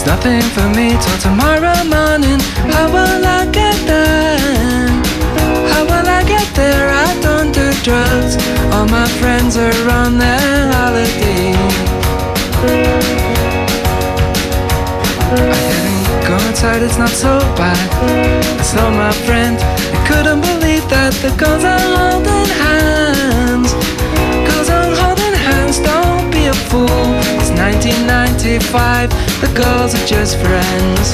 There's nothing for me till tomorrow morning. How will I get there? How will I get there? I don't do drugs. All my friends are on their holiday. I didn't go outside, it's not so bad. I saw my friend, I couldn't believe that the girls are holding hands. Girls are holding hands, don't be a fool. It's 1995, the girls are just friends.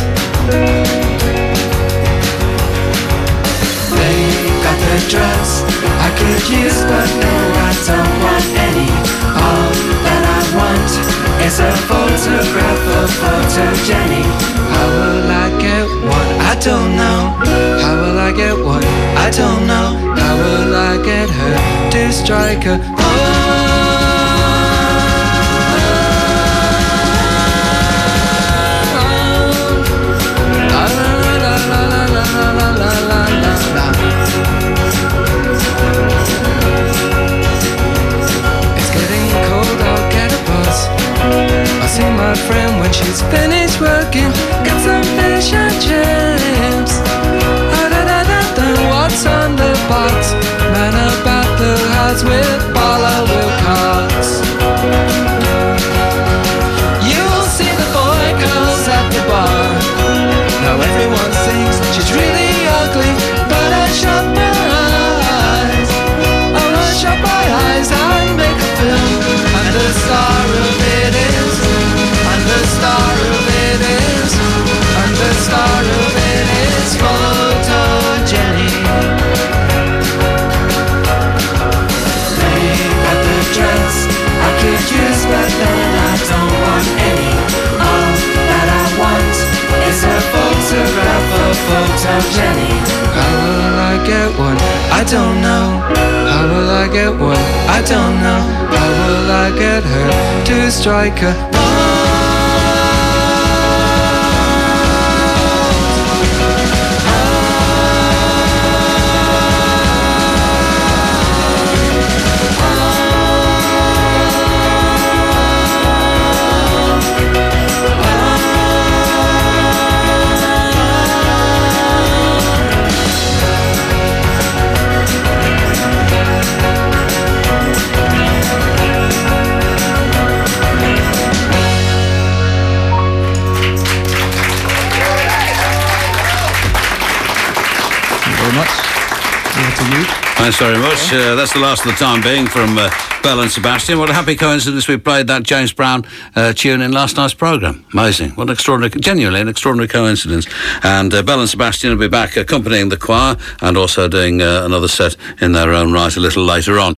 They got the dress I could use, but no, I don't want any. All that I want is a photograph of Photo Jenny. How will I get one? I don't know. How will I get one? I don't know. How will I get her to strike her? I'll see my friend when she's finished working. Get some fish and chips. What's on the box? Man about the house with baller wheel carts. You'll see the boy girls at the bar. Now everyone thinks she's really ugly, but I shut my eyes. Oh, I shut my eyes and make a film. And the star of it is, and the star of it is, and the star of it is Photo Jenny. They got the dress I could use, but then I don't want any. All that I want is a photograph of Photo Jenny. How will I get one? I don't know. How will I get one? I don't know. How will I get her to strike her? Thanks very much. That's the last of the time being from Belle and Sebastian. What a happy coincidence we played that James Brown tune in last night's programme. Amazing. What an extraordinary, genuinely an extraordinary coincidence. And Belle and Sebastian will be back accompanying the choir and also doing another set in their own right a little later on.